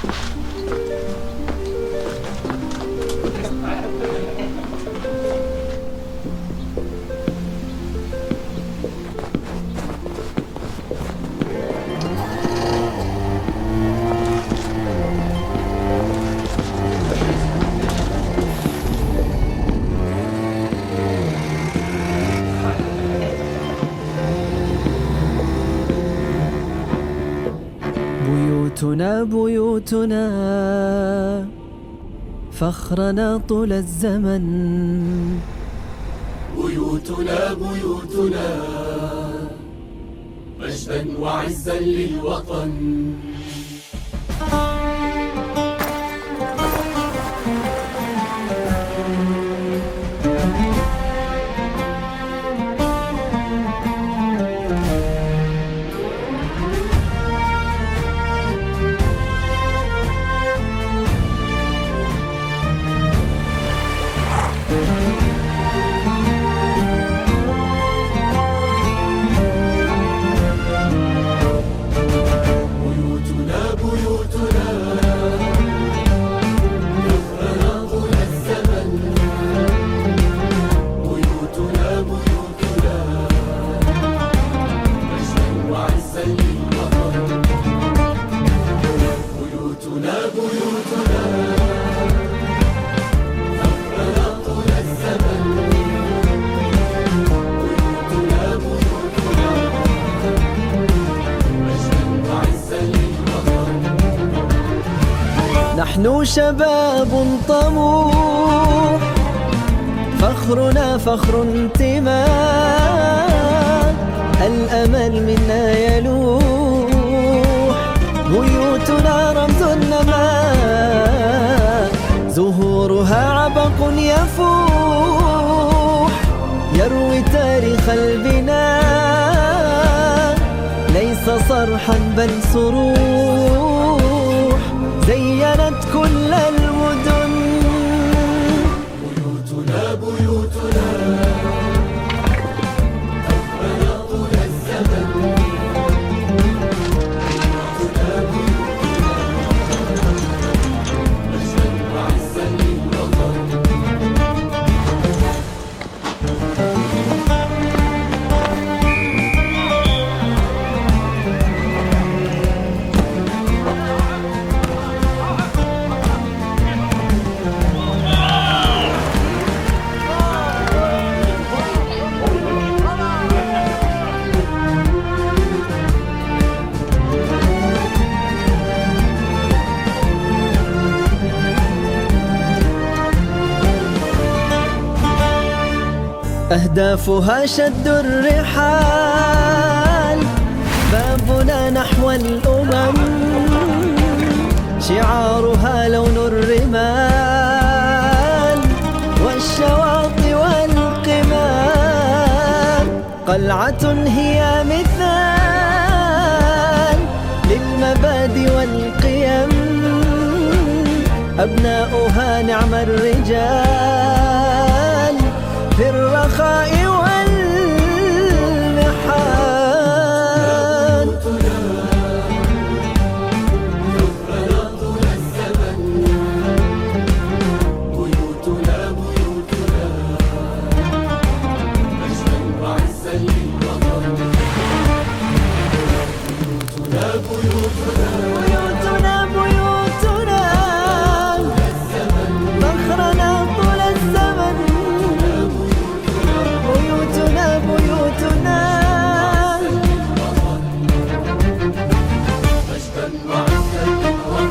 بيوتنا بيوتنا فخرنا طول الزمن. بيوتنا بيوتنا مجدا وعزا للوطن. نحن شباب طموح، فخرنا فخر انتماء، الأمل منا يلوح، بيوتنا رمز النماء، زهورها عبق يفوح، يروي تاريخ البناء، ليس صرحا بل صروح، زينت كل المدن. بيوتنا بيوتنا فخرنا طول الزمن. بيوتنا بيوتنا مجدا وعزا للوطن. أهدافها شد الرحال، بابنا نحو الأمم، شعارها لون الرمال، والشواطئ والقمام، قلعة هي مثال للمبادئ والقيم، أبناؤها نعم الرجال في الرخاء والمحال. فخرنا طول الزمن. بيوتنا بيوتنا مجدا وعزا للوطن. بيوتنا بيوتنا بيوتنا بيوتنا فخرنا طول الزمن. بيوتنا بيوتنا مجدا وعزا للوطن.